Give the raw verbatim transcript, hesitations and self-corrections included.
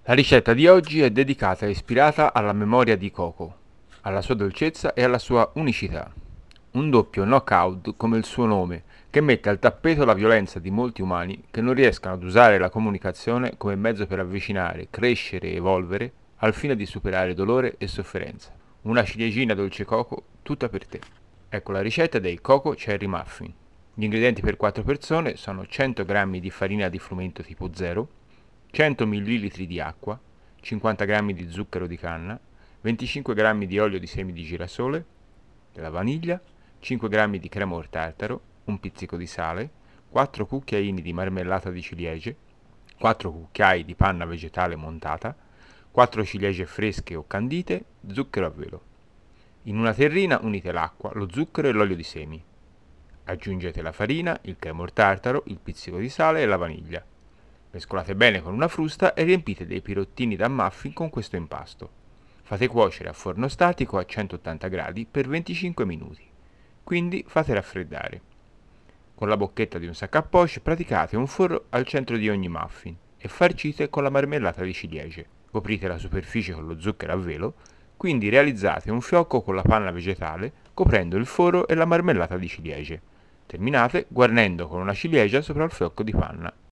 La ricetta di oggi è dedicata e ispirata alla memoria di Coco, alla sua dolcezza e alla sua unicità. Un doppio knockout come il suo nome, che mette al tappeto la violenza di molti umani che non riescono ad usare la comunicazione come mezzo per avvicinare, crescere e evolvere al fine di superare dolore e sofferenza. Una ciliegina dolce Coco tutta per te. Ecco la ricetta dei Coco Cherry Muffin. Gli ingredienti per quattro persone sono cento grammi di farina di frumento tipo zero, cento millilitri di acqua, cinquanta grammi di zucchero di canna, venticinque grammi di olio di semi di girasole, della vaniglia, cinque grammi di crema or tartaro, un pizzico di sale, quattro cucchiaini di marmellata di ciliegie, quattro cucchiai di panna vegetale montata, quattro ciliegie fresche o candite, zucchero a velo. In una terrina unite l'acqua, lo zucchero e l'olio di semi. Aggiungete la farina, il crema or tartaro, il pizzico di sale e la vaniglia. Mescolate bene con una frusta e riempite dei pirottini da muffin con questo impasto. Fate cuocere a forno statico a centottanta gradi per venticinque minuti. Quindi fate raffreddare. Con la bocchetta di un sac a poche praticate un forro al centro di ogni muffin e farcite con la marmellata di ciliegie. Coprite la superficie con lo zucchero a velo, quindi realizzate un fiocco con la panna vegetale coprendo il forro e la marmellata di ciliegie. Terminate guarnendo con una ciliegia sopra il fiocco di panna